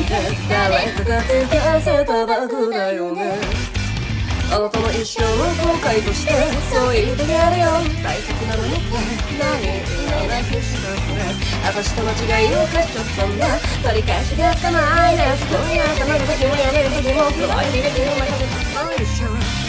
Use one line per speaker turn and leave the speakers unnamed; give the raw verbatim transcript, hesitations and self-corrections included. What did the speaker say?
誰かがつかせたバグだよね。あなたの一生の後悔としてそう言ってやるよ。大切なのにって何言わなくしたそれ。私と間違いを犯しちゃったんだ。取り返しがつかないです。今夜たまる時もやめる時も黒い響きを任せた一緒